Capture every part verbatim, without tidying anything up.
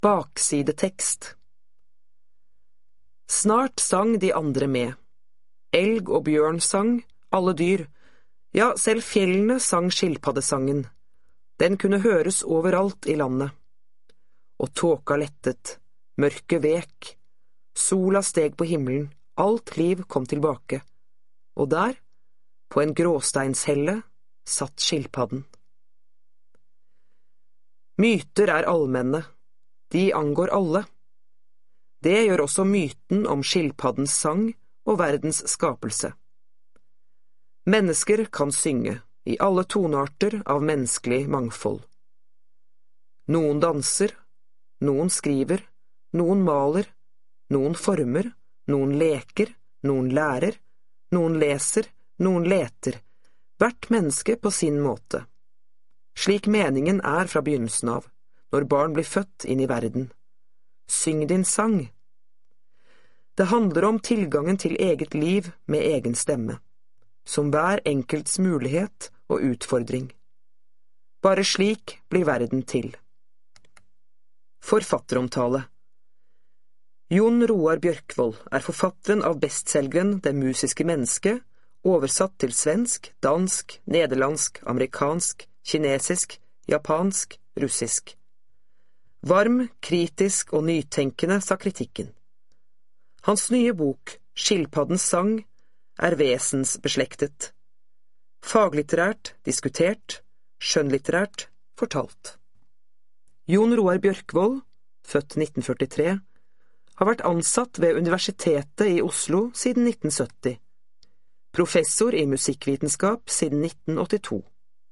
Baksidetekst. Snart sang de andre med. Elg og bjørn sang, alle dyr. Ja, selv fjellene sang skilpaddesangen. Den kunne høres overalt i landet. Og tåka lettet, mørket vek. Sola steg på himmelen, alt liv kom tilbake. Og der, på en gråsteinshelle, satt skilpadden. Myter er allmenne. De angår alle. Det gjør også myten om skilpaddens sang og verdens skapelse. Mennesker kan synge i alle tonearter av menneskelig mangfold. Noen danser, noen skriver, noen maler, noen former, noen leker, noen lærer, noen leser, noen leter, hvert menneske på sin måte. Slik meningen er fra begynnelsen av, når barn blir født inn i verden. Syng din sang. Det handler om tilgangen til eget liv med egen stemme, som hver enkelts mulighet og utfordring. Bare slik blir verden til. Forfatteromtale. Jon Roar Bjørkvold er forfatteren av bestselgeren Det musiske menneske, oversatt til svensk, dansk, nederlandsk, amerikansk, kinesisk, japansk, russisk. Varm, kritisk og nytenkende, sa kritikken. Hans nye bok, Skilpaddens sang, er vesensbeslektet. Faglitterært, diskutert, skjønnlitterært, fortalt. Jon Roar Bjørkvold, født nitten førtitre, har vært ansatt ved Universitetet i Oslo siden nitten sytti. Professor i musikkvitenskap siden nitten åttito.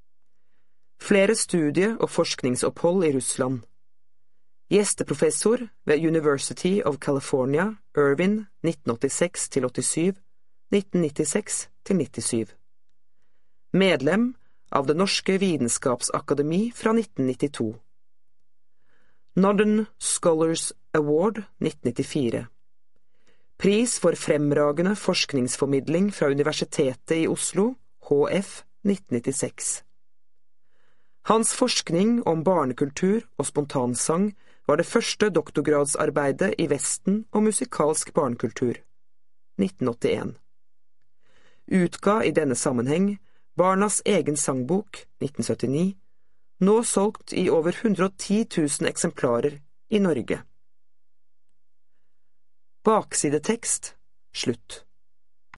Flere studie- og forskningsopphold i Russland. Gjesteprofessor ved University of California, Irvine, nitten åttiseks til åttisyv, nitten nittiseks til nittisyv. Medlem av Det Norske Vitenskapsakademi fra nitten nittito. Northern Scholars Award nitten nittifire. Pris for fremragende forskningsformidling fra Universitetet i Oslo, H F, nitten nittiseks. Hans forskning om barnekultur og spontansang var det første doktorgradsarbeidet i Vesten om musikalsk barnekultur, nitten åttien. Utga i denne sammenheng Barnas egen sangbok, nitten syttini, nå solgt i over hundre og ti tusen eksemplarer i Norge. Baksidetekst, slutt.